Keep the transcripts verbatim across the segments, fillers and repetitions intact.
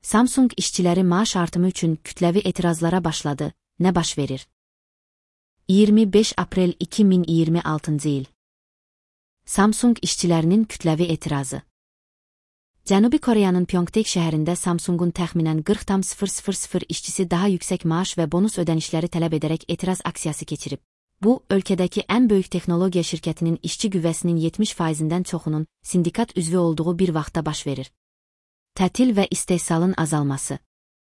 Samsung işçiləri maaş artımı üçün kütləvi etirazlara başladı. Nə baş verir? iyirmi beş aprel iki min iyirmi altıncı il. Samsung işçilərinin kütləvi etirazı. Cənubi Koreyanın Pyeongtaek şəhərində Samsungun təxminən qırx nöqtə sıfır işçisi daha yüksək maaş və bonus ödənişləri tələb edərək etiraz aksiyası keçirib. Bu, ölkədəki ən böyük texnologiya şirkətinin işçi qüvvəsinin yetmiş faizindən çoxunun sindikat üzvü olduğu bir vaxtda baş verir. Tətil və istehsalın azalması.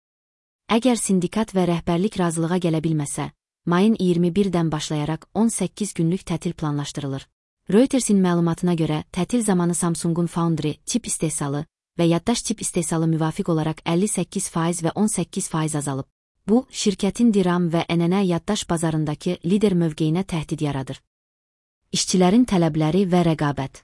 Əgər sindikat və rəhbərlik razılığa gələ bilməsə, mayın iyirmi birindən başlayaraq on səkkiz günlük tətil planlaşdırılır. Reuters'in məlumatına görə, tətil zamanı Samsungun Foundry, çip istehsalı və yaddaş çip istehsalı müvafiq olaraq əlli səkkiz faiz və on səkkiz faiz azalıb. Bu, şirkətin DRAM və N N yaddaş bazarındakı lider mövqeyinə təhdid yaradır. İşçilərin tələbləri və rəqabət.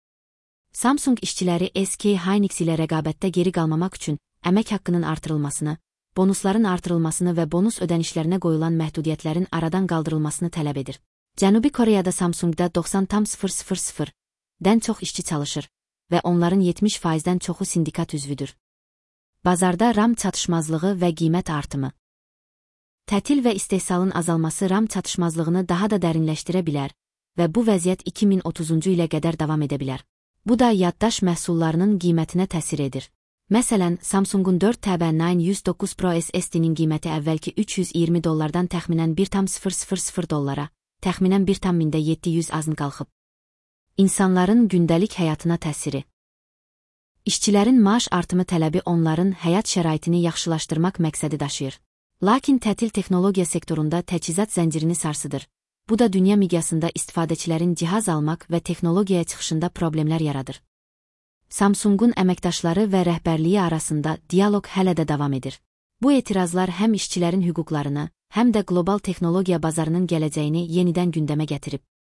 Samsung işçiləri S K Hynix ilə rəqabətdə geri qalmamaq üçün əmək haqqının artırılmasını, bonusların artırılmasını və bonus ödənişlərinə qoyulan məhdudiyyətlərin aradan qaldırılmasını tələb edir. Cənubi Koreyada Samsungda doxsan nöqtə sıfır sıfırdən çox işçi çalışır və onların yetmiş faizdən çoxu sindikat üzvüdür. Bazarda RAM çatışmazlığı və qiymət artımı. Tətil və istehsalın azalması RAM çatışmazlığını daha da dərinləşdirə bilər və bu vəziyyət iki min otuzuncu ilə qədər davam edə bilər. Bu da yaddaş məhsullarının qiymətinə təsir edir. Məsələn, Samsungun dörd T B doksan yüz doqquz Pro S S D'nin qiyməti əvvəlki üç yüz iyirmi dollardan təxminən bir nöqtə sıfır sıfır sıfır dollara, təxminən bir nöqtə yeddi yüz azın qalxıb. İnsanların gündəlik həyatına təsiri. İşçilərin maaş artımı tələbi onların həyat şəraitini yaxşılaşdırmaq məqsədi daşıyır. Lakin tətil texnologiya sektorunda təchizat zəncirini sarsıdır. Bu da dünya miqyasında istifadəçilərin cihaz almaq və texnologiyaya çıxışında problemlər yaradır. Samsungun əməkdaşları və rəhbərliyi arasında dialoq hələ də davam edir. Bu etirazlar həm işçilərin hüquqlarını, həm də qlobal texnologiya bazarının gələcəyini yenidən gündəmə gətirib.